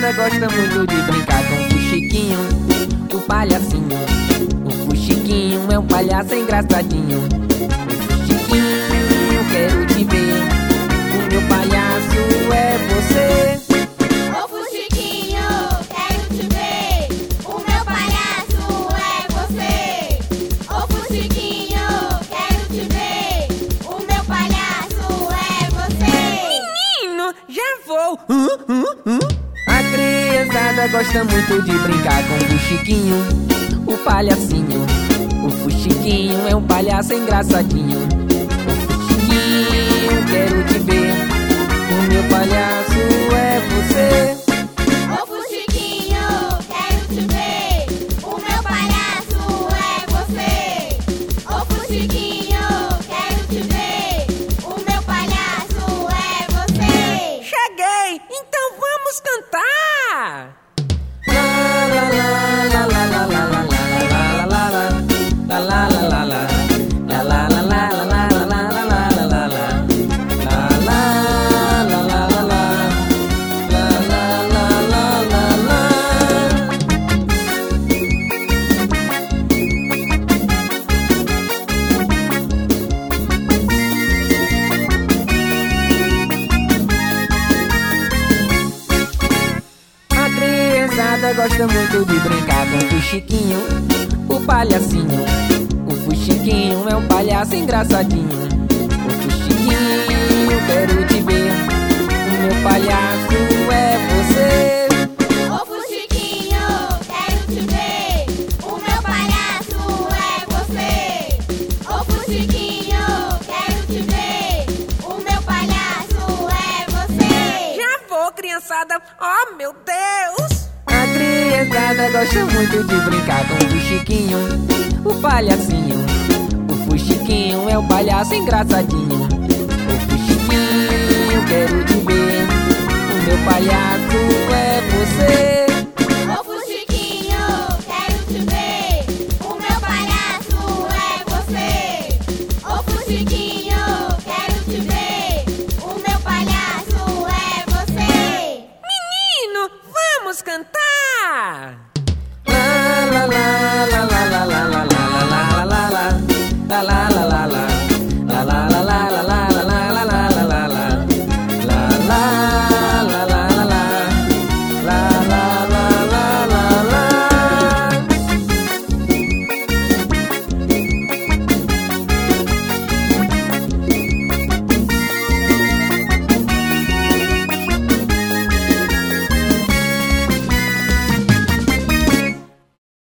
criançada gosta muito de brincar com o Fuxiquinho, o palhacinho. O Fuxiquinho é um palhaço engraçadinho. O Fuxiquinho, quero te ver. O meu palhaço é você. Ô Fuxiquinho, quero te ver. O meu palhaço é você. Ô Fuxiquinho, quero te ver. O meu palhaço é você. Menino, já vou. A criançada gosta muito de brincar com o Fuxiquinho, o palhacinho. O Fuxiquinho é um palhaço engraçadinho. O Fuxiquinho, quero te ver. O meu palhaço é você. Ô Fuxiquinho, quero te ver. O meu palhaço é você. Ô Fuxiquinho, quero te ver. O meu palhaço é você. Cheguei, então vamos cantar. La la la la la la la la la la la la la la la. Gosta muito de brincar com o Fuxiquinho, o palhacinho. O Fuxiquinho é um palhaço engraçadinho. O Fuxiquinho, quero te ver. O meu palhaço é você. Ô Fuxiquinho, quero te ver. O meu palhaço é você. Ô Fuxiquinho, quero te ver. O meu palhaço é você. Já vou, criançada. Oh, meu Deus! A criançada gosta muito de brincar com o Fuxiquinho, o palhacinho. O Fuxiquinho é um palhaço engraçadinho. O Fuxiquinho, quero te ver. O meu palhaço é você. Ô Fuxiquinho, quero te ver. O meu palhaço é você. Ô Fuxiquinho, quero te ver. O meu palhaço é você. Menino, vamos cantar! La la la la la la la la.